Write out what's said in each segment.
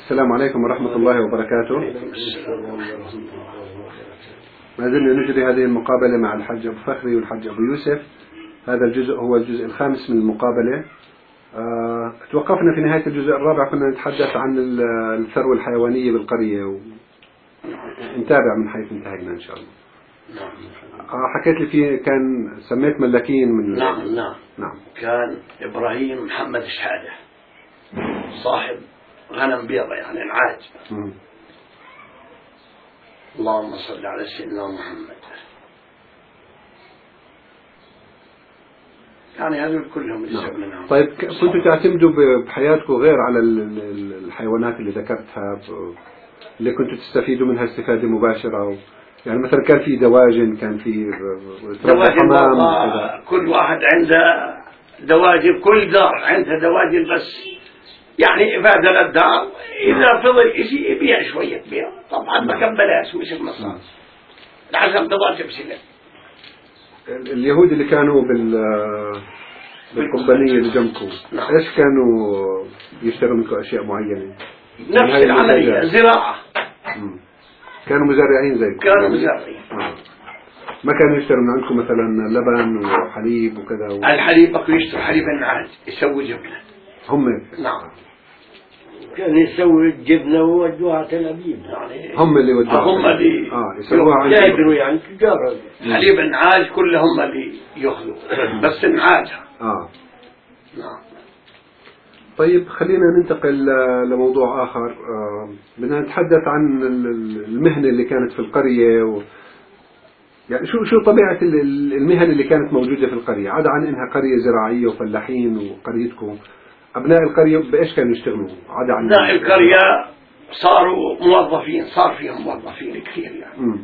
السلام عليكم ورحمة الله وبركاته. ما زلنا نجري هذه المقابلة مع الحج أبو فخري والحج أبو يوسف. هذا الجزء هو الجزء الخامس من المقابلة. توقفنا في نهاية الجزء الرابع، كنا نتحدث عن الثروة الحيوانية بالقرية ونتابع من حيث انتهينا إن شاء الله. حكيت لي فيه كان سميت ملاكين من نعم. كان إبراهيم محمد شحادة صاحب غنم بيضة يعني العاج. اللهم صل على سيدنا محمد. يعني هذول كلهم اللي منهم. طيب كنتوا تعتمدوا بحياتكم غير على الحيوانات اللي ذكرتها اللي كنتوا تستفيدوا منها استفادة مباشرة يعني مثلا كان في دواجن، كان في حمام، كل واحد عنده دواجن، كل دار عنده دواجن بس يعني إفادة للدار. إذا فضل شيء يبيع شوية بيع، طبعا ما كان بلاش مش المصاري. العشر دواجن بسنة. اليهود اللي كانوا بالقبانية اللي جنبكم ايش كانوا يشتروا منكم اشياء معينة؟ نفس العملية، زراعة. كانوا مزارعين زيكم؟ كانوا مزارعين. ما كانوا يشتروا من عندكم مثلا لبن وحليب وكذا الحليب بقوا يشتروا حليب النعاج يسوي جبنة. هم نعم. كان يسوي الجبنة وودوها تل أبيب يعني هم اللي ودوها. هم اللي يسووها يقدروا يعني تجارة. حليب النعاج كله هم اللي يأخذوا بس النعاج. نعم. طيب خلينا ننتقل لموضوع آخر. بدنا نتحدث عن المهنة اللي كانت في القرية يعني شو طبيعة المهن اللي كانت موجودة في القرية، عدا عن إنها قرية زراعية وفلاحين. وقريتكم أبناء القرية بإيش كانوا يشتغلوا؟ عدا عن أبناء القرية صاروا موظفين، صار فيهم موظفين كثير يعني.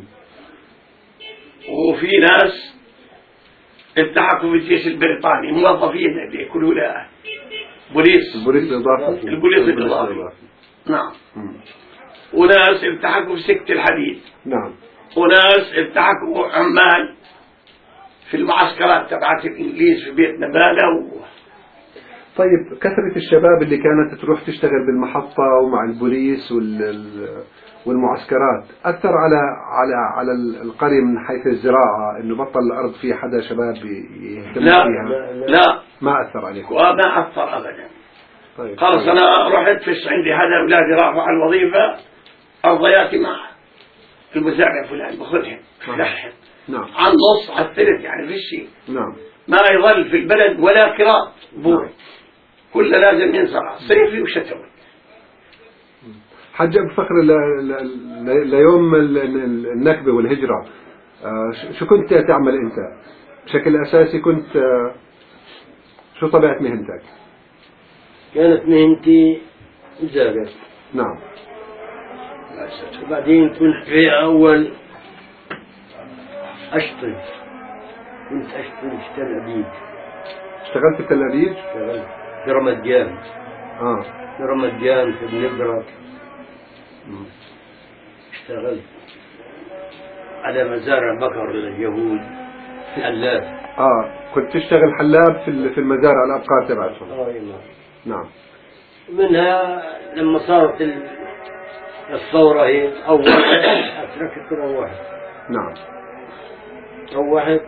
وفي ناس التحقوا بالجيش البريطاني، موظفين اللي يكونوا له البوليس الإضافي. نعم. وناس التحقوا بسكة الحديد. نعم. وناس التحقوا عمال في المعسكرات تبعت الإنجليز في بيت نبالة طيب كثرة الشباب اللي كانت تروح تشتغل بالمحطة ومع البوليس والمعسكرات أثر على القرية من حيث الزراعة، إنه بطل الأرض في حدا شباب يهتم فيها؟ لا ما أثر عليكم؟ وما أثر أبدا. طيب. خلص أنا رحت فيش عندي هذا أولادي راحوا على الوظيفة، أرضياتي مع المزارع فلان بأخذهم لحهم. نعم. عن نص على الثلث يعني في شيء. نعم. ما يظل في البلد ولا كراء بور. كله لازم ينزرع صيفي وشتوي. حج أبو فخر ليوم النكبة والهجرة شو كنت تعمل أنت بشكل أساسي؟ كنت شو طبيعة مهنتك؟ كانت مهنتي مزارع. نعم. وبعدين كنت في أول أشطن، كنت أشطن في تل أبيب. اشتغلت في تل أبيب؟ اشتغلت في رمضان. في رمضان في بنبرة. اشتغلت على مزارع بقر لليهود في حلاب. كنت تشتغل حلاب في المزارع الأبقار تبعتهم. نعم. منها لما صارت الثورة هي أول أتركت روحت. نعم. روحت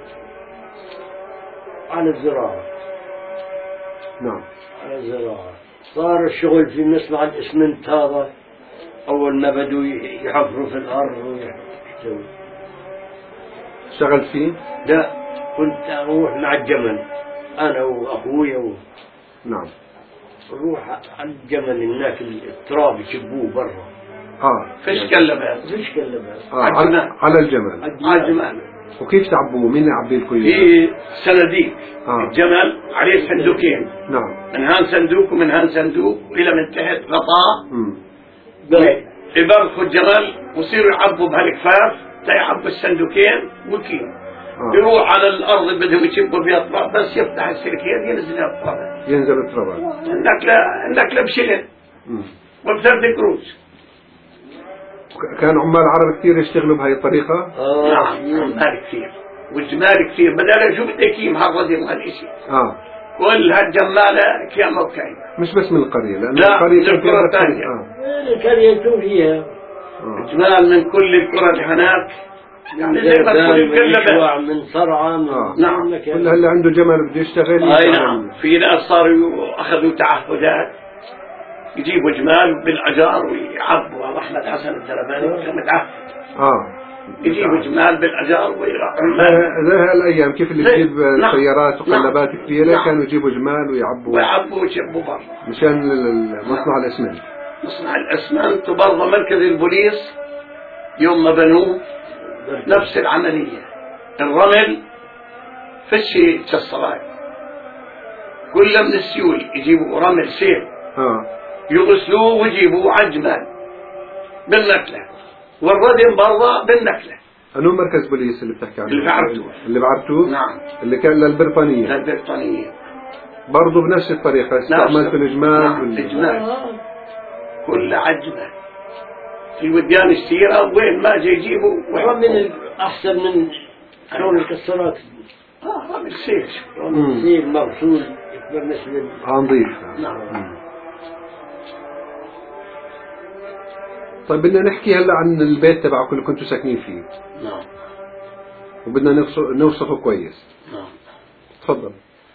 على الزراعة. نعم. على الزراعة. صار الشغل في مصنع الإسمنت هذا أول ما بدوا يحفروا في الأرض ويحتوي. اشتغلت فيه؟ لا، كنت أروح مع الجمل أنا وأخويا نعم. نروح على الجمل هناك التراب يشبوه برا. فيش كلبات. على الجمل. على الجمل. وكيف تعبوه؟ مين يعبي لكم؟ في صناديق. الجمل عليه صندوقين. نعم. من هان صندوق ومن هان صندوق إلى من تحت غطاء. يبرخوا الجمل ويصيروا يعبوا بهالكفاف تيعبوا الصندوقين وكيل. يروح على الأرض بدهم يشبوا فيها التراب، بس يفتح السلكين ينزل التراب. ينزل التراب. عندك بشلن وبثلاث قروش. كان عمال عرب كثير يشتغلوا بهاي الطريقة؟ نعم عمال كثير والجمال كثير، بدل شو بدك يمهرضهم هالشيء. كل هالجمالة كيما وكاين. مش بس من القرية، لأن لا القرية من القرى الثانية. اللي كان ينتو فيها. جمال من كل القرى اللي هناك، يعني زي ما تقول مشوع من صرعى نعم. كل اللي عنده جمل بده يشتغل. أي نعم. في ناس صاروا أخذوا تعهدات يجيبوا جمال بالأجار ويعبوا. هذا أحمد حسن الدرباني كان متعهد يجيبوا جمال بالأجار ويراقبوا. زي هالأيام كيف اللي تجيب سيارات وقلبات كبيرة كانوا يجيبوا جمال ويعبوا ويشبوا برا مشان مصنع الأسمنت. مصنع الأسمنت وبرضه مركز البوليس يوم ما بنوه نفس العملية. الرمل فشي كالصلاة كله من السيول يجيبوا رمل سيل يغسلوه ويجيبوه على الجمال بالنكلة، والردم برضه بالنكلة. أنو مركز بوليس اللي بتحكي عنه؟ اللي بعرفتوه؟ نعم. اللي كان للبريطانية برضه بنفس الطريقة استعملت الجمال. نعم. الجمال كل عجمة في وديان السيرة وين ما يجيبوا رمل أحسن من شلون الكسرات. رمل سيل. رمل سيل مغسول بالنسبة نظيف. نعم. طيب بدنا نحكي هلا عن البيت تبعكم اللي كنتوا ساكنين فيه. نعم. وبدنا نوصفه كويس. نعم. تفضل.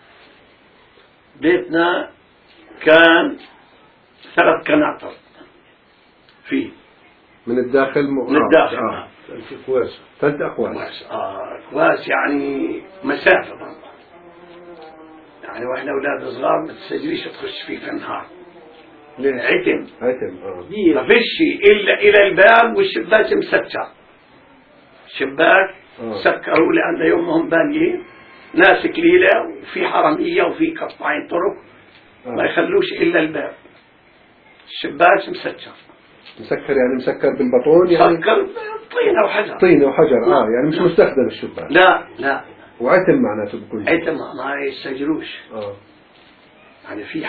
بيتنا كان 3 قناطر فيه من الداخل. من الداخل. 3 أقواس. أقواس يعني مسافة برضه. يعني واحنا أولاد صغار ما تسجليش تخش فيه في النهار. عتم. ما فيش إلا إلى الباب والشباك مسكر. شباك سكروا لأن يومهم بانيين ناس كليلة وفي حرمية وفي قطاعين طرق ما يخلوش إلا الباب. الشباك مسكر يعني مسكر بالبطون يعني. مسكر طينة وحجر. يعني مش مستخدم الشباك. لا. وعتم معناته بكل. عتم ما يستجروش. يعني في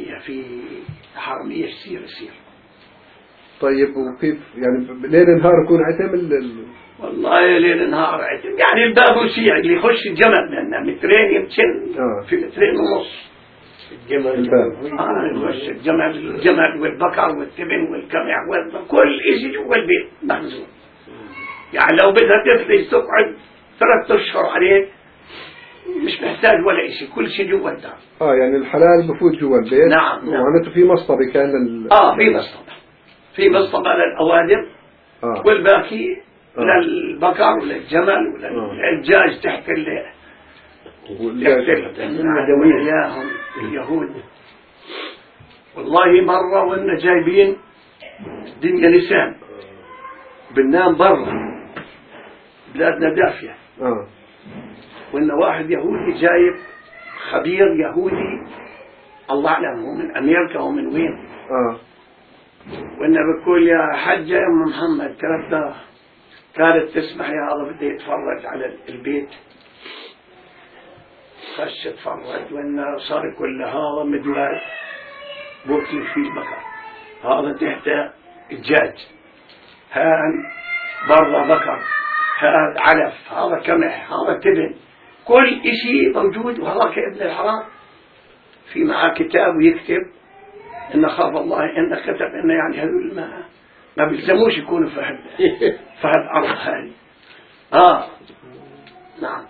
حرمية يصير. طيب وكيف يعني ليل نهار يكون عتم والله ليل نهار عتم. يعني الباب وسيع اللي يخش الجمل لأنه مترين يمكن في 2.5 متر. الجمل يخش الجمل والبقر والتبن والكمع كل شيء جوا البيت مخزون. يعني لو بدها تفلس تقعد 3 أشهر عليه مش محتاج ولا شيء، كل شيء جوا الدار. يعني الحلال بفوت جوا البيت. نعم. وعنده في مصطبة كان في مصطبة للأوادم. والباقي للبقر وللجمل وللدجاج تحت وياهم اليهود. والله مرة وانا جايبين دنيا نسان بننام برا بلادنا دافية. وإن واحد يهودي جايب خبير يهودي الله أعلم هو من أمريكا ومن وين. وإنه بقول يا حجة يا أم محمد كانت تسمح يا هذا بدي يتفرج على البيت. خش اتفرج وإنه صار يقول هذا مدوار بوكلي فيه البقر، هذا تحت الدجاج، هان برا بقر، هذا علف، هذا كمح، هذا تبن، كل شيء موجود. وهذا كابن الحرام في معاه كتاب ويكتب إن خاف الله إن كتب إن يعني هذول ما بيلزموش يكونوا في الأرض هذه. نعم.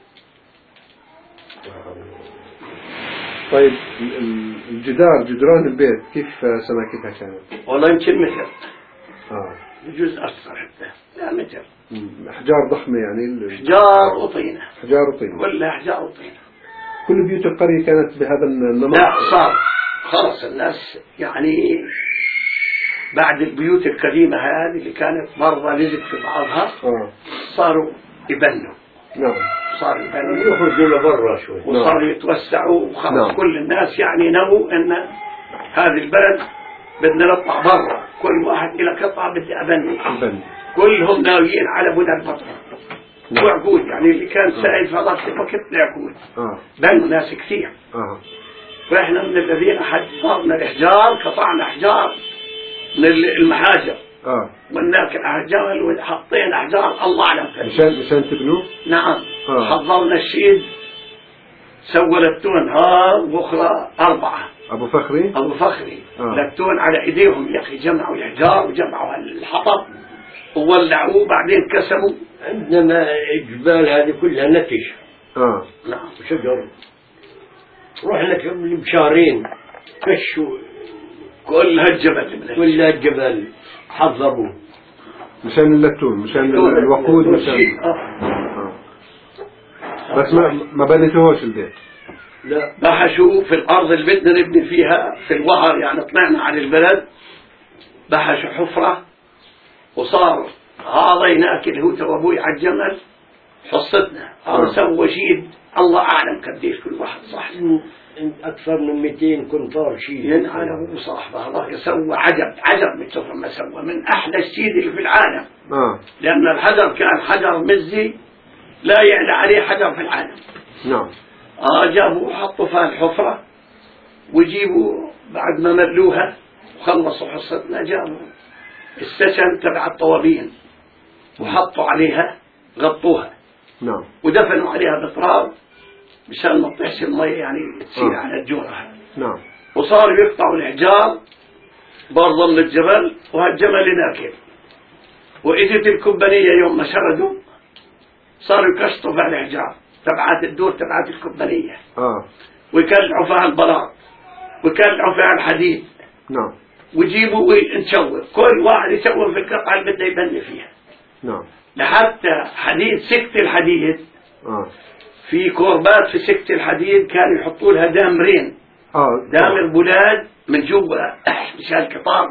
طيب جدران البيت كيف سماكتها كانت؟ والله يمكن متر. يجوز أكثر حتى لا متر. أحجار ضخمة يعني. أحجار وطينة. ولا أحجار وطينة. كل بيوت القرية كانت بهذا النمط. لا صار خلص الناس يعني بعد البيوت القديمة هذه اللي كانت مرة لزق في بعضها صاروا يبنوا. نعم. صاروا يبنوا يخرجوا لبرا شوي وصاروا يتوسعوا وخلص. كل الناس يعني نووا إن هذه البلد بدنا نطلع برا، كل واحد إلى قطعة بدي أبني. كلهم ناويين على بنى البطن وعقود. يعني اللي كان سائل في هذاك الوقت لعقود. بنوا ناس كثير. وإحنا من الذين حجرنا الأحجار، قطعنا أحجار من المحاجر. والناك الأحجار وحطينا أحجار الله أعلم. مشان تبنوا؟ نعم. حضرنا الشيد سولتون وأخرى 4 أبو فخري لتون على إيديهم يا أخي، جمعوا الحجار وجمعوا الحطب وولعوه بعدين كسموا. عندنا الجبال هذه كلها نتش. نعم شجر. رحنا بشهرين كشوا كلها الجبل حضروا مشان اللتون، مشان الوقود، مشان بس ما بنيتوهوش البيت. لا بحشوا في الأرض اللي بدنا نبني فيها في الوهر، يعني طلعنا عن البلد بحشوا حفرة وصار هذا يناكل هو وابوي على الجمل حصتنا. هذا سوى شيء الله أعلم قديش كل واحد صح، أكثر من 200 كنتار شيء. ينعله هو صاحبه هذا يسوى عجب من كثر ما سوى، من أحلى الشيء اللي في العالم. لأن الحجر كان حجر مزي لا يعلى عليه حجر في العالم. نعم. جابوا وحطوا فيها الحفرة ويجيبوا بعد ما ملوها وخلصوا حصتنا جابوا السجن تبع الطوابين وحطوا عليها غطوها. نعم. ودفنوا عليها بتراب مشان ما تطيحش المية يعني تصير على الجورة. نعم. وصاروا يقطعوا الحجار برضه من الجبل، وهالجبل ناكل. وإجت الكبانية يوم ما شردوا صاروا يكشطوا في الحجار تبعات الدور تبعات الكبانية. ويكلعوا فيها البلاط ويكلعوا فيها الحديد. نعم. ويجيبوا ونشوف كل واحد يسوي في القطعة اللي بده يبني فيها. نعم. لحتى حديد سكة الحديد في كوربات في سكة الحديد كانوا يحطوا لها دامرين. دامر بلاد من جوا مشان القطار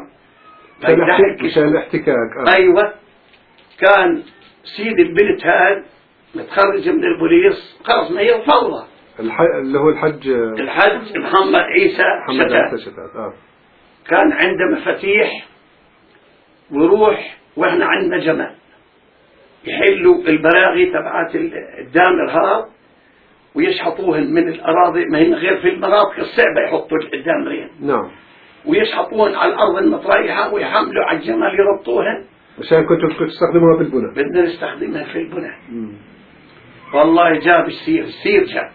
مشان الاحتكاك. ايوه. كان سيد البنت هذا متخرج من البوليس خلص ما هي فوضى. اللي هو الحج محمد عيسى شتات. كان عنده مفاتيح ويروح واحنا عندنا جمال يحلوا البراغي تبعات الدامر هذا ويشحطوهن من الأراضي، ما هي غير في المناطق الصعبة يحطوا الدامرين. نعم. ويشحطوهن على الأرض المطريحة ويحملوا على الجمال يربطوهن. عشان كنتوا تستخدموها في البناء. بدنا نستخدمها في البناء. والله جاب السير جاب.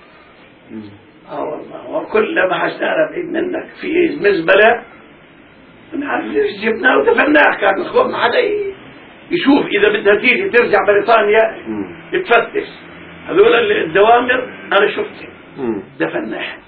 والله وكل ما حشنا بعيد منك في مزبلة جبناه ودفناه. كان مخبوط ما حدا يشوف إذا بدها تيجي ترجع بريطانيا يتفتش. هذول الدوامر أنا شفتهم دفناها.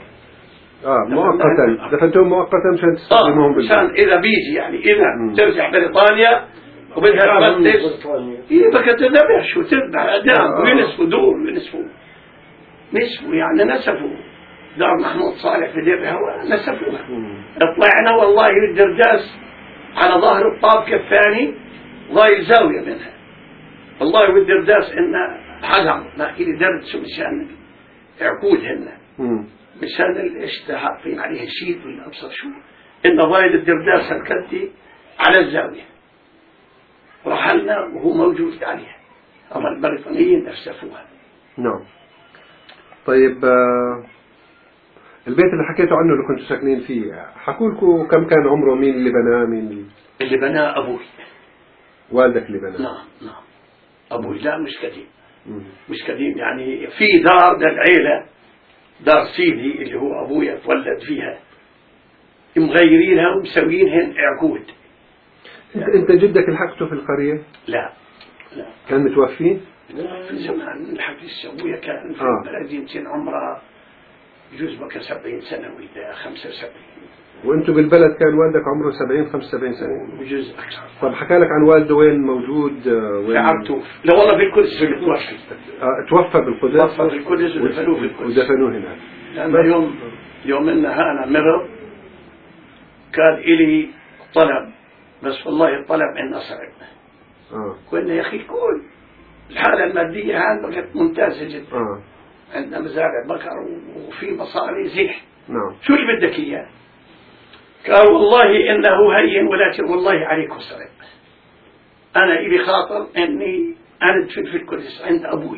مؤقتا دفنتهم مؤقتا مشان تستخدموهم مشان إذا بيجي يعني إذا ترجع بريطانيا وبدها تفتش بدك تذبح شو تذبح أدام وينسفوا دور نسفوا يعني نسفوا دار محمود صالح في دير الهواء نسفوها. طلعنا والله الدرداس على ظهر الطابق الثاني ضايل زاوية منها والله والدرداس إنه حجر ما إلي درد شو مشان عقودهن مشان الاشتهاء حاطين عليه شيء ولا أبصر شو إنه ضايل الدرداس هالكدي على الزاوية ورحلنا وهو موجود عليها. أما البريطانيين نسفوها. نعم. طيب البيت اللي حكيتوا عنه اللي كنتوا ساكنين فيه حكوا لكم كم كان عمره؟ مين اللي بناه؟ اللي بناه أبوي. والدك اللي بناه؟ نعم. أبوي لا مش قديم يعني في دار للعيلة دار سيدي اللي هو أبويا تولد فيها مغيرينها ومسوينها عقود. أنت جدك لحقته في القرية؟ لا كان متوفي؟ في زمان الحق السوية كان في البلد يمكن عمره يجوز بك 70 سنة ولا 75. وانتوا بالبلد كان والدك عمره 70-75 سنة؟ بجوز أكثر. طب حكى لك عن والده وين موجود؟ وين؟ لا والله في القدس توفى. توفى بالقدس؟ توفى في القدس ودفنوه في القدس. ودفنوه هناك. لأن يوم إنها أنا مرض كان إلي طلب بس والله الطلب عندنا صعب. قلنا يا أخي كل الحالة المادية هذه ممتازة جدا. عندنا مزارع بقر وفي مصاري زيح. نعم. شو اللي بدك إياه؟ قال والله إنه هين ولكن والله عليكم صعب. أنا إلي خاطر إني أنا أدفن في القدس عند أبوي.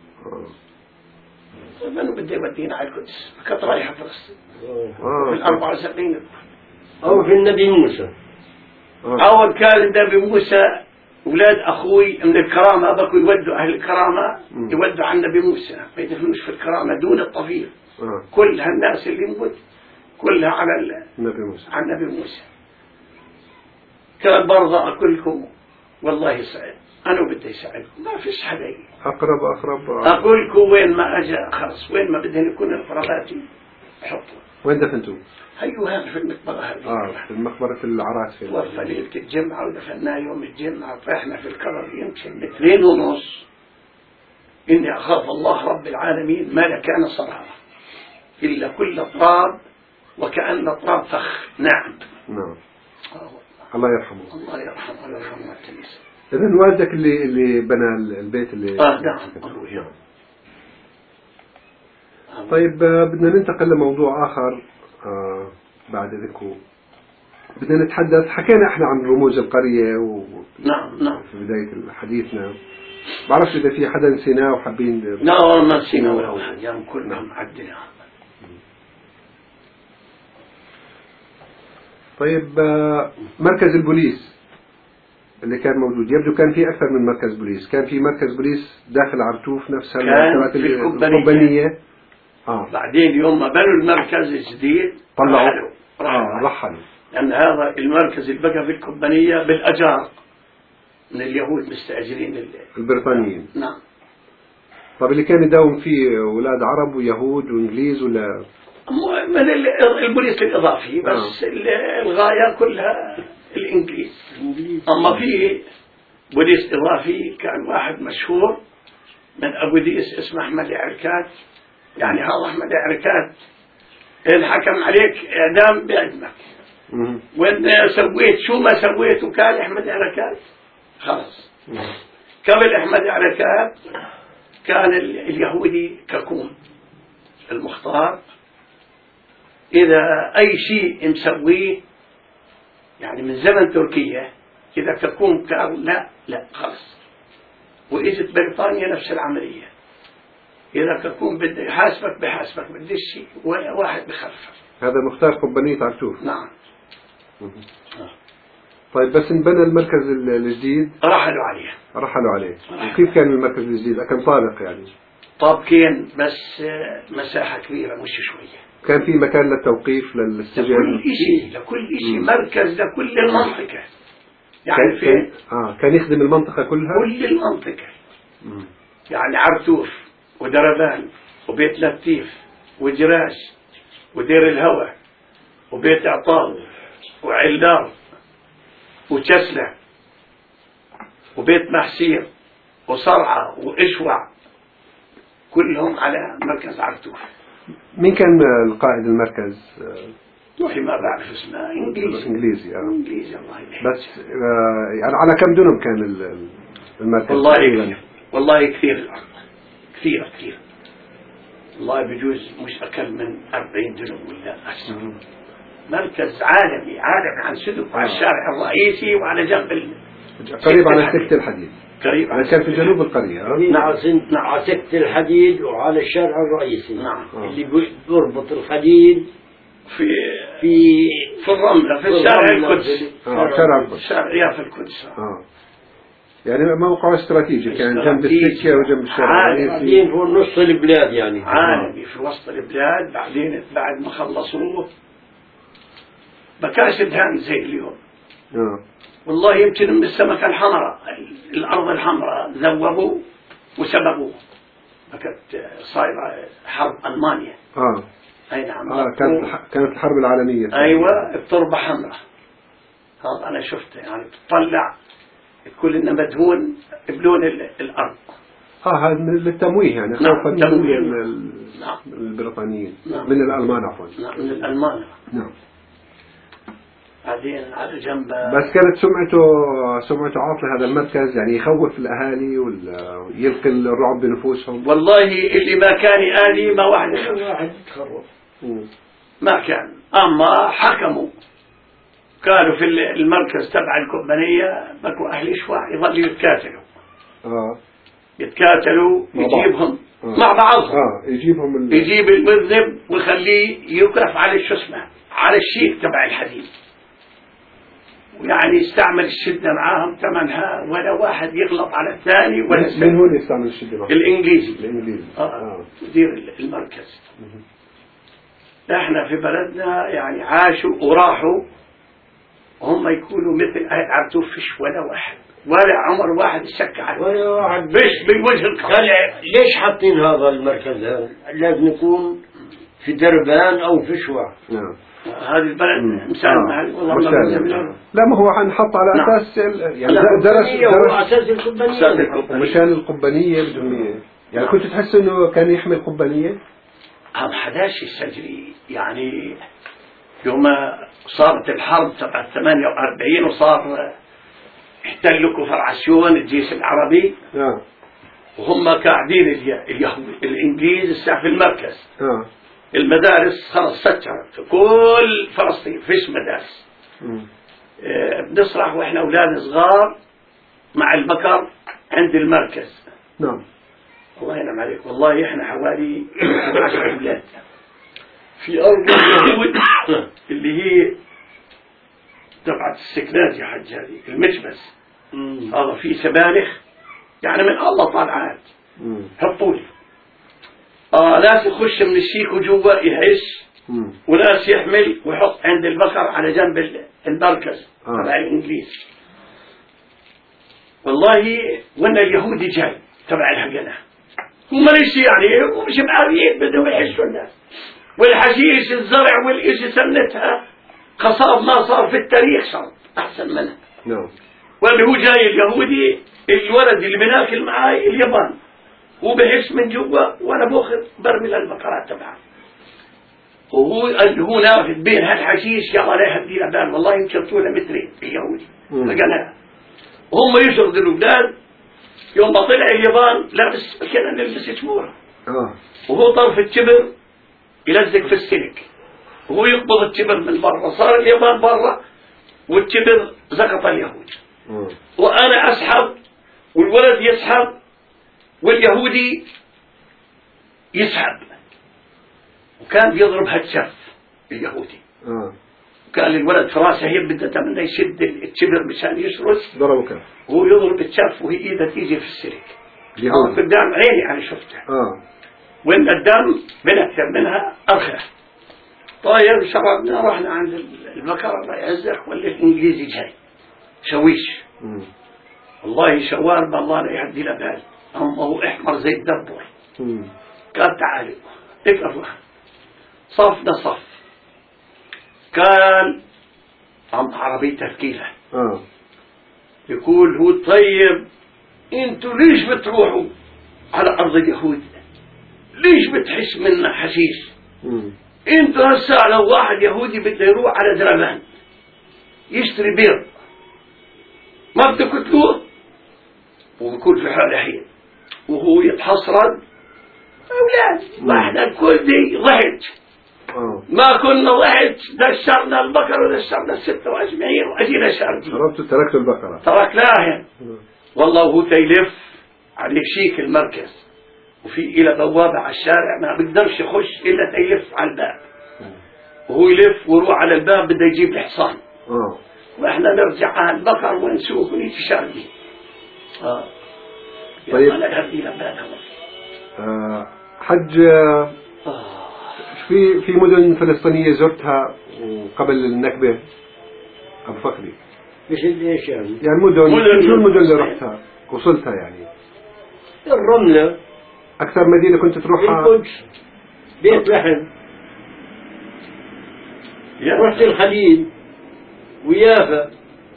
من بدي يودينا على القدس؟ كنت رايحة فلسطين. في 74 أو في النبي موسى. أول كان النبي موسى أولاد أخوي من الكرامة بكوا يودوا أهل الكرامة يودوا عن النبي موسى ما يدفنوش في الكرامة دون الطفيل. كل هالناس اللي موت كلها على النبي موسى. على النبي موسى. كان برضه أقول لكم والله سعيد أنا بدي أساعدكم ما فيش حدا أقرب أقول لكم وين ما أجا خلص وين ما بدهن يكون القراباتي حطوا. وين دفنتوا؟ هيو في المقبرة هذه في مقبرة العراس في توفى ليلة الجمعة ودفناه يوم الجمعة طحنا في الكرر يمكن 2.5 إني أخاف الله رب العالمين ما لكان صرها إلا كل تراب وكأن تراب فخ. نعم الله يرحمه. الله يرحمه ويرحمه التلميذ. إذن والدك اللي بنى البيت اللي نعم. طيب بدنا ننتقل لموضوع آخر بعد ذكره. بدنا نتحدث حكينا احنا عن رموز القرية نعم في بداية حديثنا. بعرفش إذا في حدا نسيناه وحابين. لا ما نسينا ولا واحد يعني كلهم عدنا. طيب مركز البوليس اللي كان موجود يبدو كان في أكثر من مركز بوليس. كان في مركز بوليس داخل عرتوف نفسها كان في القبانية. بعدين يوم ما بنوا المركز الجديد طلعوا رحلوا لأن هذا المركز اللي بقى في القبانية بالأجار من اليهود مستأجرين البريطانيين. نعم. طب اللي كان يداوم فيه أولاد عرب ويهود وإنجليز ولا من البوليس الإضافي بس الغاية كلها الإنجليز. أما في بوليس إضافي كان واحد مشهور من أبو ديس اسمه أحمد عركات. يعني هذا أحمد عركات إن حكم عليك إعدام بيعدمك وإن سويت شو ما سويت وكان أحمد عركات خلاص. قبل أحمد عركات كان اليهودي ككون المختار إذا أي شيء مسويه يعني من زمن تركيا إذا ككون قال لا خلص. وإجت بريطانيا نفس العملية إذا ككون بده يحاسبك بحاسبك بديش شيء ولا واحد بخفف. هذا مختار قبانية عرتوف. نعم. طيب بس انبنى المركز الجديد رحلوا عليه. وكيف كان المركز الجديد؟ كان طابق يعني؟ طابقين بس مساحة كبيرة مش شوية. كان في مكان للتوقيف للسجن لكل شيء مركز لكل المنطقة يعني كان يخدم المنطقة كلها كل المنطقة. يعني عرتوف ودربان وبيت لطيف وجراش ودير الهوى وبيت عطال وعلار وشسلة وبيت محسير وصرعة وإشوع كلهم على مركز عرتوف. مين كان القائد المركز؟ روحي ما بعرف اسمه إنجليزي إنجليزي الله يبارك. بس يعني على كم دنم كان المركز؟ والله كثير كثير والله بجوز مش أقل من 40 دنم ولا أكثر. مركز عالمي عن سدك على الشارع الرئيسي وعلى جنب قريب على سكة الحديد. قريب على كان في جنوب القرية. نعم على سكة الحديد وعلى الشارع الرئيسي. نعم. اللي بيربط الحديد في الرملة في الشارع القدس. شارع يافا القدس. يعني موقع استراتيجي كان جنب السكة وجنب الشارع الرئيسي. بعدين هو نص البلاد يعني. عالمي في وسط البلاد. بعدين بعد ما خلصوه بكاش دهان زي اليوم. والله يمكن من السمكة الحمراء الأرض الحمراء ذوبوا وسببوا. كانت صايرة حرب ألمانيا. أي نعم. كانت الحرب العالمية. أيوة التربة حمراء. هذا أنا شفته يعني تطلع كل إنه مدهون بلون الأرض. هذا للتمويه يعني خوفا من البريطانيين. من الألمان عفوا. من الألمان. نعم. بعدين على جنب. بس كانت سمعته عاطلة هذا المركز يعني يخوف الأهالي ولا يلقي الرعب بنفوسهم. والله اللي ما كان يآلي ما واحد يخوف. ما كان. أما حكموا كانوا في المركز تبع القبانية بكوا أهل شوع يظلوا يتكاتلوا. يتكاتلوا يجيبهم مع بعضهم. يجيب المذنب ويخليه يوقف على شو اسمه على الشيء تبع الحديد. يعني يستعمل الشدة معاهم ثمنها ولا واحد يغلط على الثاني ولا من هو اللي يستعمل الشدة معاهم؟ الإنجليزي. مدير المركز. احنا في بلدنا يعني عاشوا وراحوا، هم يكونوا مثل أهل عبدوف، فيش ولا واحد ولا عمر واحد يشك عليه ولا واحد فيش بالوجه القريب. ليش حاطين هذا المركز هذا؟ لازم يكون في دربان أو في شوع. نعم. هذه البلد مسالمة والله لا ما هو حنحط على أساس يعني هو أساس القبانية مشان القبانية بدهم يعني كنت تحس إنه كان يحمي القبانية؟ عام 11 السجري يعني يوم صارت الحرب تبع 48 وصار احتلوا كفر عسيون الجيش العربي. وهم قاعدين اليهود الإنجليز الساعة في المركز. المدارس خلص سكرت كل فلسطين فيش مدارس. بنسرح واحنا اولاد صغار مع البكر عند المركز. نعم. الله ينعم عليك والله احنا حوالي 10 اولاد في ارض اليهود اللي هي تبعت السكنات يا حج، هذه المجبس هذا في سبانخ يعني من الله طالعات حطوا لي ناس يخش من الشيك وجوا يهش وناس يحمل ويحط عند البقر على جنب المركز تبع الانجليز. والله وانا اليهودي جاي تبع الهجنة هم ليش يعني مش معاريين بدهم يحشوا الناس والحشيش الزرع والإيش سنتها قصاب ما صار في التاريخ صار احسن منها. واللي هو جاي اليهودي الولد اللي بناكل معاي اليابان هو بحس من جوا وانا باخذ برمي البقرات تبعه وهو اللي هو نافذ بين هالحشيش يلا لا يهدي له بال والله يمكن طوله مترين اليهودي لقناها وهم يشغلوا الاولاد. يوم ما طلع اليابان لابس كان نلبس شموره وهو طرف الشبر يلزق في السلك وهو يقبض الشبر من برا صار اليابان برا والشبر زقط اليهود وانا اسحب والولد يسحب واليهودي يسحب وكان بيضرب هالشف اليهودي. كان الولد في راسه هي بدها تمنى يشد الشبر مشان يشرس ضربه كف وهو يضرب الشف وهي ايده تيجي في السلك قدام عيني انا شفته وان الدم بنكتر منها ارخى. طيب شربنا رحنا عند البكر الله يعزك واللي الانجليزي جاي شويش والله شوارب الله لا يهدي له بال أمه احمر زي الدبر. قال تعالوا اقرأوا صفنا صف كان عم عربي تركيلة يقول هو طيب انتوا ليش بتروحوا على أرض اليهود ليش بتحس منا حشيش انتوا هسا لو واحد يهودي بده يروح على درمان يشتري بيض ما بتقتلوه وبكون في حال حين وهو يتحصرد أولاد واحنا الكل دي ضحك ما كنا ضحك دشرنا البقر ودشرنا 86 وأجينا شاردين تركت البقرة تركناها والله وهو تيلف عليه شيك المركز وفي إلى بوابة على الشارع ما بقدرش يخش إلا تيلف على الباب وهو يلف ويروح على الباب بده يجيب الحصان وإحنا نرجع على البقر ونسوق ونيجي شاردين. طيب حج في مدن فلسطينية زرتها قبل النكبة أبو فخري؟ مش ليش يعني مدن شو المدن اللي رحتها وصلتها يعني؟ الرملة أكثر مدينة كنت تروحها؟ القدس بيت لحم رحت الخليل ويافا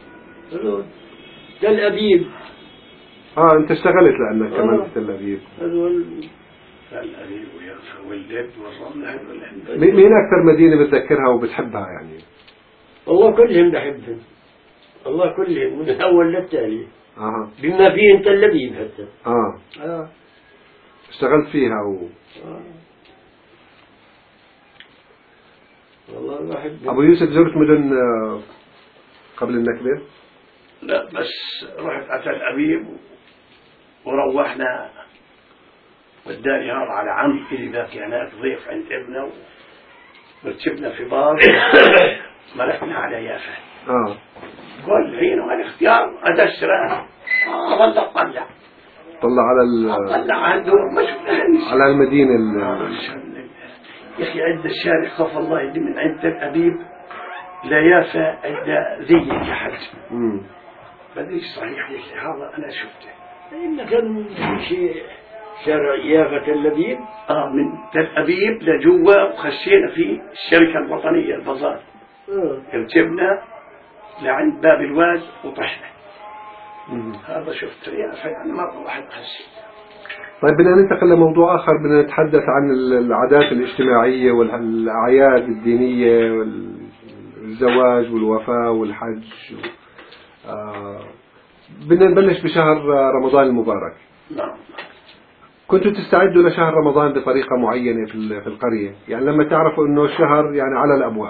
تل أبيب. أنت اشتغلت لأنك كمان في تل أبيب. تل أبيب ويافا واللد والرملة مين أكثر مدينة بتذكرها وبتحبها يعني؟ والله كلهم بحبهم الله كلهم من الأول للتالي بما فيهم تل أبيب حتى اشتغلت فيها والله بحبهم. أبو يوسف زرت مدن قبل النكبة؟ لا بس رحت على تل أبيب وروحنا وداني هذا على عمي اللي ذاك هناك ضيف عند ابنه وركبنا في بار ملكنا على يافا قال الحين والاختيار أدشره طلع على طلع على الدور على المدينة يا أخي عند الشارع خاف الله يدي من عند الأبيب لا يافا عند ذي حج. بدري صحيح يا هذا أنا شفته. إن كان شيء شارع يافا اللبيب. من تل أبيب لجوا وخشينا في الشركة الوطنية البازار. ركبنا لعند باب الواد وطحنا. هذا شفته يعني مرة واحد خشينا. طيب بدنا ننتقل لموضوع آخر، بدنا نتحدث عن العادات الاجتماعية والأعياد الدينية والزواج والوفاة والحج. بدنا نبلش بشهر رمضان المبارك. نعم. كنتوا تستعدوا لشهر رمضان بطريقة معينة في القرية، يعني لما تعرفوا إنه الشهر يعني على الأبواب؟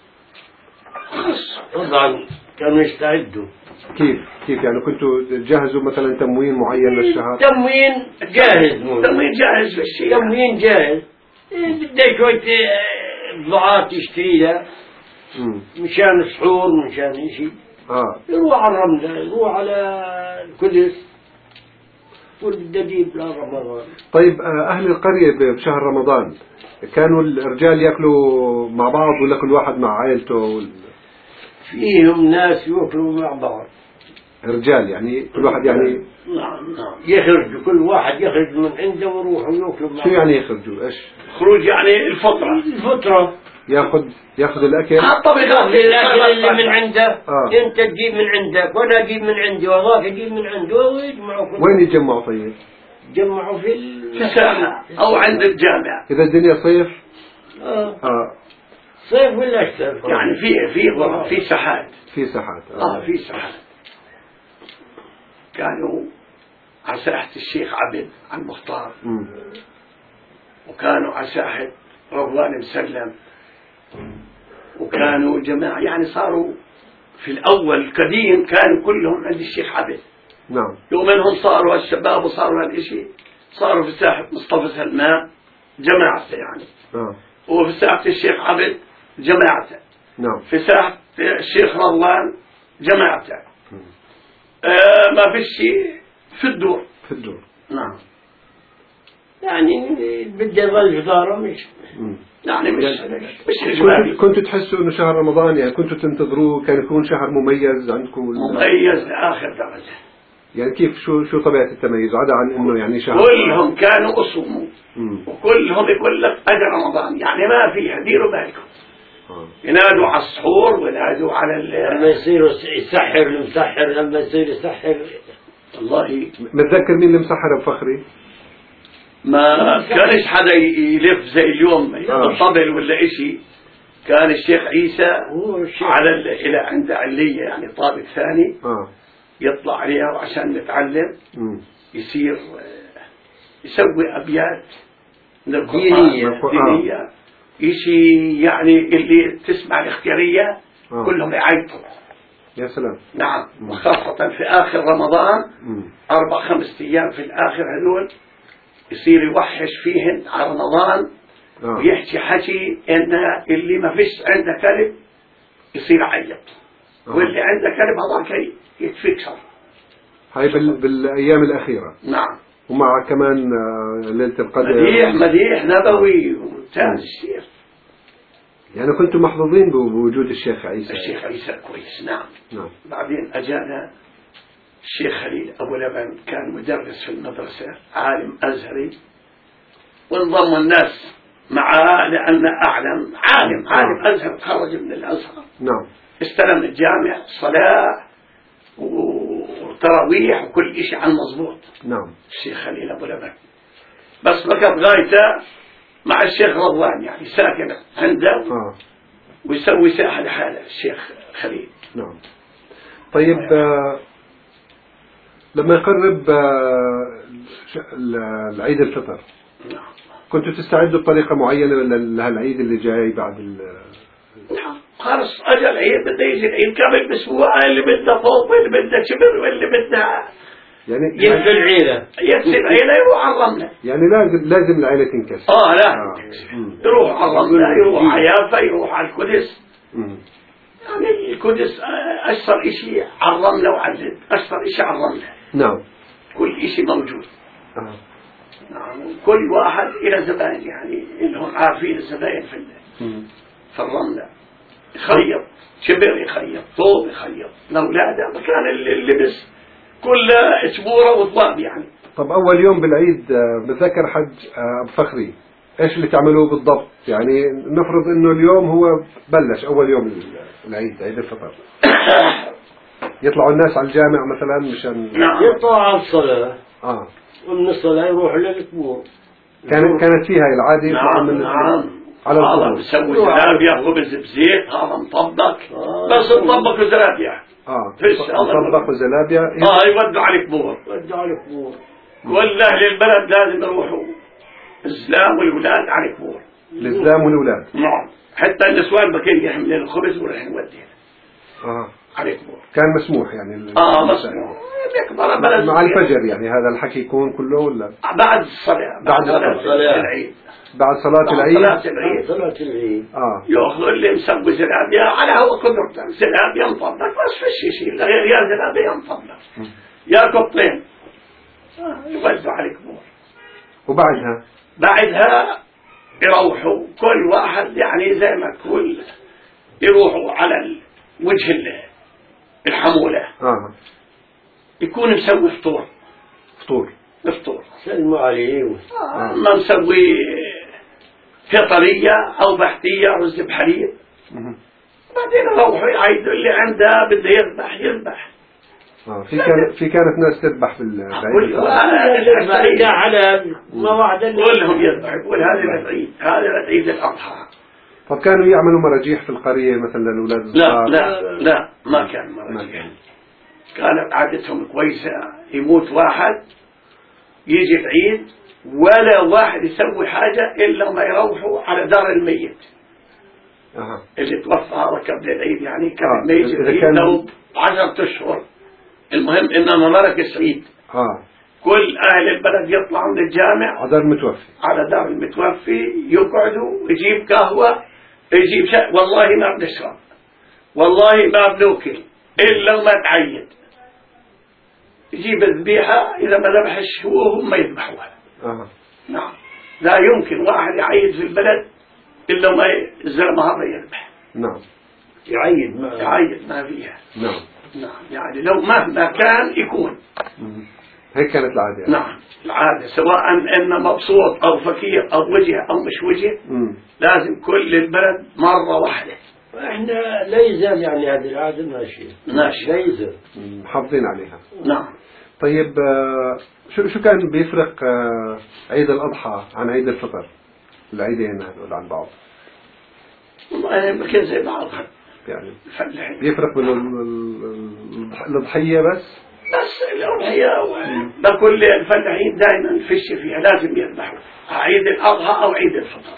طبعا كانوا يستعدوا. كيف يعني كنتوا تجهزوا مثلا تموين معين للشهر؟ تموين جاهز. تموين جاهز للشيء. تموين جاهز. بدك شوية بضاعات تشتريها مشان السحور مشان شيء. يروح على الرملة، يروح على القدس، والدبيب لرمضان. طيب أهل القرية بشهر رمضان كانوا الرجال يأكلوا مع بعض ولا كل واحد مع عائلته؟ فيهم ناس يأكلوا مع بعض. رجال يعني كل واحد يعني. نعم. يخرجوا كل واحد يخرج من عنده ويروحوا يأكلوا مع بعض. شو يعني يخرجوا؟ إيش؟ خروج يعني الفطرة. ياخذ الأكل. طبعا الأكل اللي من عنده. أنت تجيب من عندك ولا أجيب من عندي وهذاك يجيب من عنده ويجمعوا. وين يتجمعوا طيب؟ يجمعوا في الساحة أو عند الجامع. إذا الدنيا صيف. صيف ولا شتاء؟ يعني في ساحات. في ساحات. في ساحات. كانوا على ساحة الشيخ عبد المختار. وكانوا على ساحة رضوان مسلم. وكانوا جماعة يعني صاروا في الأول القديم كانوا كلهم عند الشيخ عبد. نعم. يوم انهم صاروا الشباب وصاروا هالشيء صاروا في ساحة مصطفى سلمان جماعته يعني. وفي ساحة الشيخ عبد جماعته. نعم. في ساحة الشيخ رضوان جماعته. ما في شيء في الدور. نعم. يعني بدي يظل جداره مش. يعني مش إجمالي. كنتوا تحسوا إنه شهر رمضان يعني كنتوا تنتظروه كان يكون شهر مميز عندكم؟ مميز لآخر درجة. يعني كيف شو طبيعة التميز عدا عن إنه يعني شهر؟ كلهم كانوا أصوموا وكلهم يقول لك أجر رمضان يعني ما فيها ديروا بالكم. ينادوا على السحور وينادوا على لما يصير يسحر المسحر لما يصير يسحر. والله متذكر مين اللي مسحر بفخري؟ ما كانش حدا يلف زي اليوم الطبل ولا إشي. كان الشيخ عيسى على إلى عند علية يعني طابق ثاني يطلع عليها عشان نتعلم. يصير يسوي أبيات من القرآن إشي يعني اللي تسمع الاختيارية كلهم يعيطوا. يا سلام. نعم. وخاصة في آخر رمضان 4-5 أيام في الآخر هذول يصير يوحش فيهن على رمضان ويحكي حكي إن اللي ما فيش عنده كلب يصير عيط واللي عنده كلب هذاك يتفكر. هاي بالأيام الأخيرة. نعم. ومع كمان ليلة القدر مديح نبوي وممتاز الشيخ. يعني كنتم محظوظين بوجود الشيخ عيسى. الشيخ عيسى كويس. نعم. بعدين أجانا الشيخ خليل أبو لبن كان مدرس في المدرسة عالم أزهري وانضم الناس معه لأن أعلم عالم أزهر خرج من الأزهر. نعم. استلم الجامع صلاة وتراويح وكل شيء عن مضبوط. نعم. الشيخ خليل أبو لبن بس بقت غايته مع الشيخ رضوان يعني ساكن عنده ويسوي ساحة لحاله الشيخ خليل. نعم. طيب لما يقرب العيد الفطر كنتوا تستعدوا بطريقة معينة لهالعيد اللي جاي بعد نعم. خلص أجل العيد بده يجي العيد قبل بأسبوع اللي بده فوق واللي بده شبر واللي بده يعني ينزل العيلة يروح على الرملة. يعني لازم العيلة تنكسر. لا يروح على الرملة يروح على يافا يروح على القدس. يعني القدس أشهر إشي على الرملة وعلى أشهر إشي على الرملة. نعم. كل إشي موجود. نعم. كل واحد إلى زبائن يعني إنهم عارفين الزبائن في الرملة، يخيط شبر، يخيط طوب، يخيط لأولاده، مكان اللبس كل اسبوره وطباب يعني. طب أول يوم بالعيد بتذكر حج أبو فخري إيش اللي تعملوه بالضبط؟ يعني نفرض إنه اليوم هو بلش أول يوم العيد، عيد الفطر. يطلعوا الناس على الجامع مثلا مشان نعم. يطلعوا على الصلاة. ومن الصلاة يروحوا للقبور. كانت فيها العادة. نعم. على القبور. بسوي زلابيا خبز بزيت، هذا مطبق. بس مطبق وزلابيا. مطبق وزلابيا. يودوا على القبور. كل أهل البلد لازم يروحوا، الزلام والولاد على القبور. الزلام والولاد. نعم. حتى النسوان بكين يحملين الخبز ورح نوديه. على القبور. كان مسموح يعني. مسموح. مع الفجر يعني هذا الحكي يكون كله ولا؟ بعد الصلاة. بعد صلاة العيد. بعد صلاة العيد. صلاة العيد. يأخذ اللي مسوي زلابيا على هو قدرته، زلابيا مطبق بس فيش شيء غير يا زلابيا مطبق يا قطين، يوزعوا على القبور. بعدها يروحوا كل واحد يعني زي ما تقول يروحوا على وجه الحمولة. يكون مسوي فطور. سلموا عليه. ما مسوي فطرية أو بحتية رز بحليب. بعدين يروحوا يعيدوا اللي عنده بده يذبح. في كانت ناس تذبح في العيد. على مواعيد كلهم يذبح. يقول هذا العيد، هذا العيد الأضحى. طب كانوا يعملوا مراجيح في القرية مثلا للأولاد الصغار؟ لا ما كان مراجيح. كانت عادتهم كويسة، يموت واحد يجي العيد ولا واحد يسوي حاجة إلا ما يروحوا على دار الميت. اللي توفى هذا قبل العيد يعني كان ميت لو 10 أشهر. المهم إنما مرق السعيد. كل أهل البلد يطلعوا من الجامع على دار المتوفي يقعدوا، يجيب قهوة، يجيب شيء، والله ما بنشرب، والله ما بنوكل إلا ما تعيد. يجيب الذبيحة، إذا ما ذبحش هو هم يذبحوها. نعم. لا يمكن واحد يعيد في البلد إلا ما الزلمة هذا يذبح. نعم. يعيد ما فيها. نعم. يعني لو مهما كان يكون. هيك كانت العادة يعني. نعم العادة، سواء إنه مبسوط أو فقير أو وجه أو مش وجه. لازم كل البلد مرة واحدة. احنا لا يزال يعني هذه العادة ماشية. لا يزال. محافظين عليها. نعم. طيب شو كان بيفرق عيد الأضحى عن عيد الفطر؟ العيدين هذول عن بعض. والله يمكن زي بعضها. يعني بيفرق بين الأضحية بس الأضحية بكل الفلاحين دائما فيش فيها لازم يذبحوا عيد الأضحى أو عيد الفطر.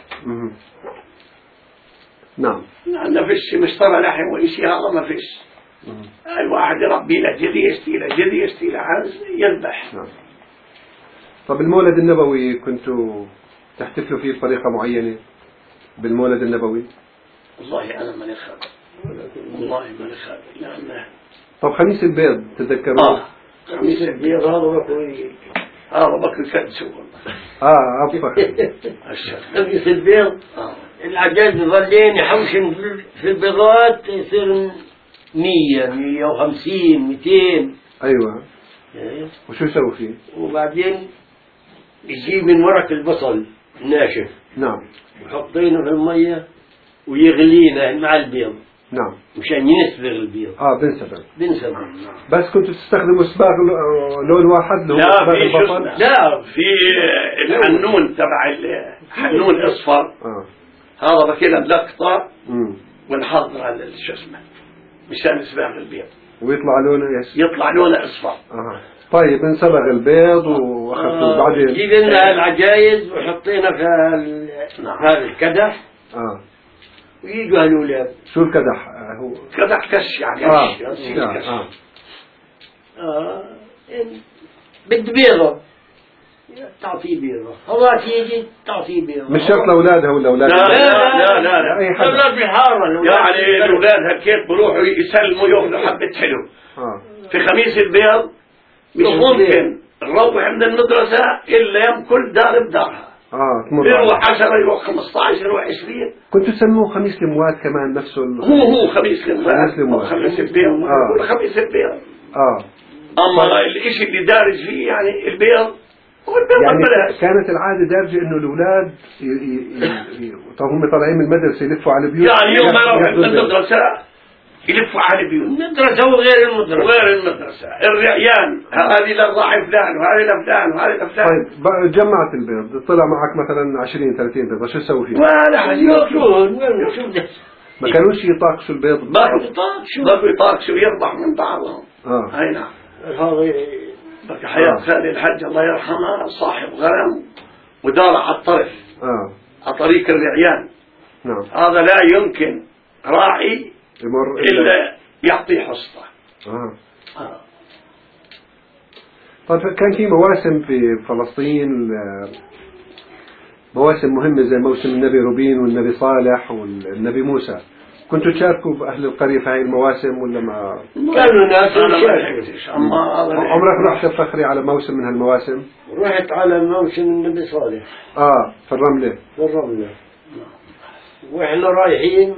نعم. لأن فيش مشترى لحم وإشي، هذا ما فيش. الواحد يربي له جدي يشتي له عز يذبح. نعم. طب المولد النبوي كنتوا تحتفلوا فيه بطريقة معينة بالمولد النبوي؟ والله أنا ماني خالد. لأنه طب خميس البيض تذكروه؟ خميس البيض هذا بكر كدسو والله. خميس البيض العجاز ظلين يحوشن في البيضات يصير 100 150 200. أيوة. وشو يسوي فيه؟ وبعدين يجيب من ورق البصل الناشف. نعم. ويحطينه في المية ويغلينه مع البيض. نعم. مشان ينسبغ البيض. بنسبغ. بس كنتوا تستخدموا صباغ لون واحد لو صباغ البصل؟ لا، في الحنون تبع الحنون اصفر. هذا بكينا بلقطة ونحضر على شو اسمه مشان نسبغ البيض ويطلع لونه اصفر. طيب انسبغ البيض واخذته بعدين جيب لنا العجايز وحطينا في هذا الكدح. ويجوا هالولاد. شو الكدح؟ هو كدح كش يعني. بد بيضة تعطيه بيضة، هو تيجي تعطيه بيضة. مش شرط لأولادها ولا أولاد؟ لا أي حد. أولاد بالحارة. يعني الأولاد هالكيف بروحوا يسلموا يأخذوا حبة حلو. في خميس البيض مش ممكن نروح من المدرسة إلا يوم كل دار بدارها. يروح 10 يروح 15 يروح 20. كنتوا تسموه خميس المواد كمان نفسه هو خميس المواد خميس البيض ولا خميس البيض. أما الإشي اللي دارج فيه يعني البيض يعني كانت العادة دارجة إنه الأولاد طب هم طالعين من المدرسة يلفوا على البيوت، يعني يوم ما يروحوا من المدرسة يلفوا على البيوت، المدرسة وغير المدرسة وغير المدرسة الرعيان هذه للراعي فلان وهذه لفلان وهذه لفلان. طيب جمعت البيض طلع معك مثلا 20 30 بيضة شو تسوي فيها؟ ولا ما كانوش يطاقشوا البيض؟ ما يطاقشوا يربح من بعضهم. أي نعم. هذا حياة خالي الحج الله يرحمه صاحب غنم ودار على الطرف على طريق الرعيان. نعم. هذا لا يمكن راعي إلا يعطي حصته. طيب كان في مواسم في فلسطين مواسم مهمة زي موسم النبي روبين والنبي صالح والنبي موسى، كنتوا تشاركوا بأهل القرية في هاي المواسم ولا ما؟ كانوا ناس يشاركوا. عمرك رحت فخري على موسم من هالمواسم؟ رحت على موسم النبي صالح. في الرملة. في الرملة. وإحنا رايحين.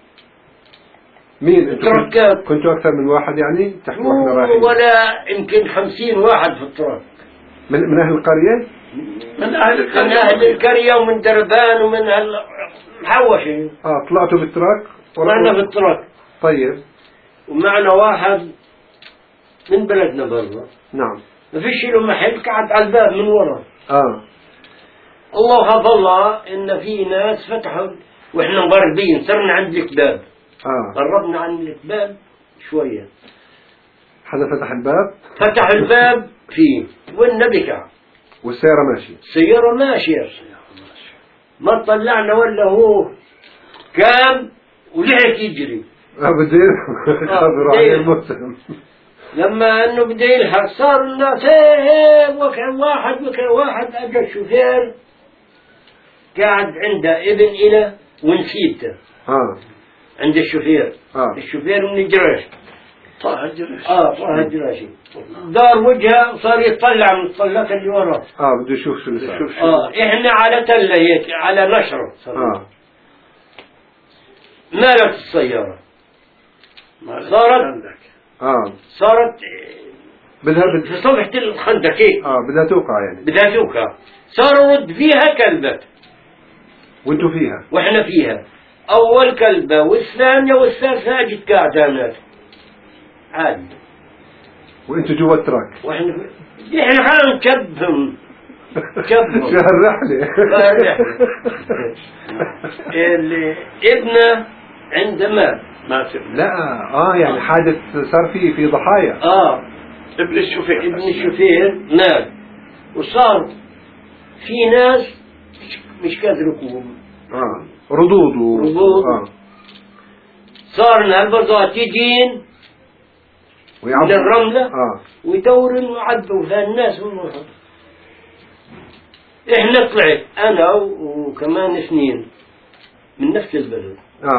مين انتوا؟ كنتوا أكثر من واحد يعني؟ تحكوا إحنا رايحين. ولا يمكن 50 واحد في التراك. من أهل القرية؟ من أهل القرية. من أهل القرية ومن دربان ومن محوشين. طلعتوا بالتراك؟ طلعنا بالتراك. طيب. ومعنا واحد من بلدنا برا. نعم. ما فيش له محل، قعد على الباب من ورا. الله هذا الله إن في ناس فتحوا وإحنا مغربين صرنا عند الباب. قربنا عن الباب شوية. حدا فتح الباب؟ فتح الباب فيه والنبي قاعد. والسيارة ماشية. السيارة ماشية. ما طلعنا ولا هو كام ولحق يجري. بدين خبروا عليه الموسم. لما انه بده يلحق صار الناس وكان واحد اجى الشوفير قاعد عنده ابن إله ونسيته. عند الشوفير. الشوفير من الجراش. طه الجراشي. طه الجراشي. دار وجهه وصار يطلع من الطلات اللي وراه. بده يشوف شو اللي صار. احنا على تلة هيك على نشرة. مالت السيارة. صارت بدها في صفحة الخندق هيك. بدها توقع يعني. بدها توقع. صار رد فيها كلبة. وانتوا فيها؟ واحنا فيها. أول كلبة والثانية والثالثة أجت قاعدة هناك. عادي. وانتوا جوا التراك؟ احنا خلينا نكبهم. شو هالرحلة؟ اللي ابنه عنده مات. لا يعني حادث صار في ضحايا. ابن الشوفير مات وصار في ناس مش قادر يقوم. ردود صار البرزات يجين من الرملة ويدورن وعدوا فالناس والله. احنا طلعت انا وكمان اثنين من نفس البلد.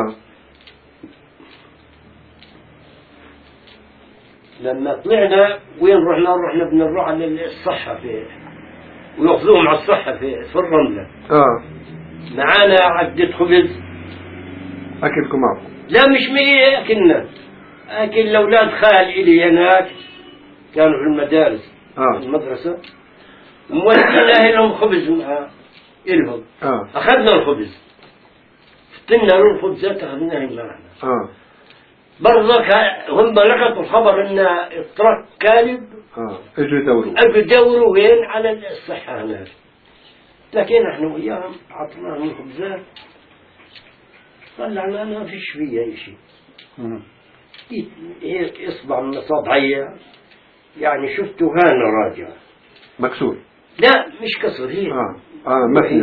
لما طلعنا وين رحنا بنروح على الصحة ويأخذوهم على الصحة في الرملة. معانا عدة خبز. أكلكم معكم؟ لا مش أكلنا. أكل الأولاد خال إلي هناك كانوا في المدارس. المدرسة ومودينا لهم خبز معها إلهم. أخذنا الخبز فتنا له الخبزات أخذناها معنا. برضك هم لقطوا الخبر ان الترك كاذب. اجوا يدوروا وين على الصحة هناك. لكن احنا وياهم عطناهم الخبزات طلعنا ما فيش فيها اي شيء. هيك اصبع من اصابعي يعني شفته هانا راجع مكسور. لا مش كسر هي. مثل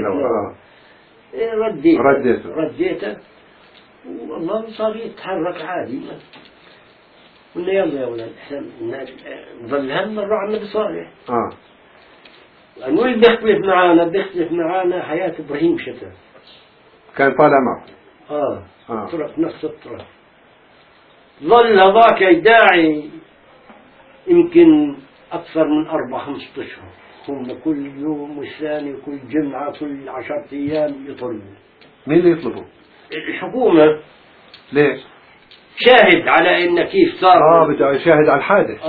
رديته والله صار يتحرك عادي. قلنا يلا يا ولاد احنا نظل هالمرة على النبي صالح. لأنه اللي بيختلف معانا حياة إبراهيم شتا كان طالع معه. طرف نفس الطرف. ظل هذاك يداعي يمكن أكثر من 4-5 أشهر، هم كل يوم والثاني كل جمعة كل 10 أيام يطلبوا. مين اللي يطلبوا؟ الحكومة. ليه؟ شاهد على إن كيف صار. بدأ شاهد على الحادث.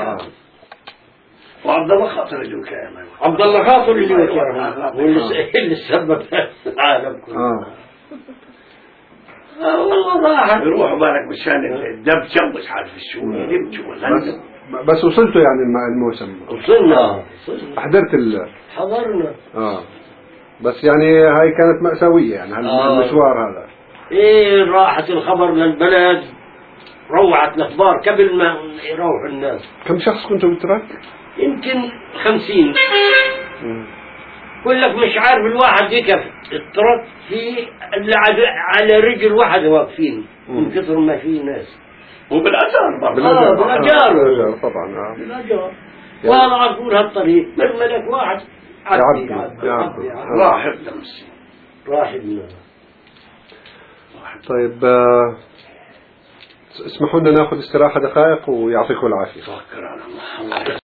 وعبد الله خاطر اللي وكان عبد الله خاطر اللي وكان واللي سبب العالم كله. والله راحت يروح بالك مشان الدب شمس عارف الشو بس وصلتوا يعني الموسم؟ وصلنا. حضرنا. بس يعني هاي كانت مأساوية يعني المشوار هذا. ايه راحت الخبر للبلد، روعت الاخبار قبل ما يروح الناس. كم شخص كنتوا بالتراك؟ يمكن 50. يقول لك مش عارف الواحد يكف الترك فيه على رجل واحدة واقفين من كثر ما فيه ناس. وبالأجار بالأجار طبعا. بالأجار. والله أقول هالطريق ملك واحد يعبي. راحب. طيب اسمحوا لنا ناخذ استراحة دقائق ويعطيكم العافية.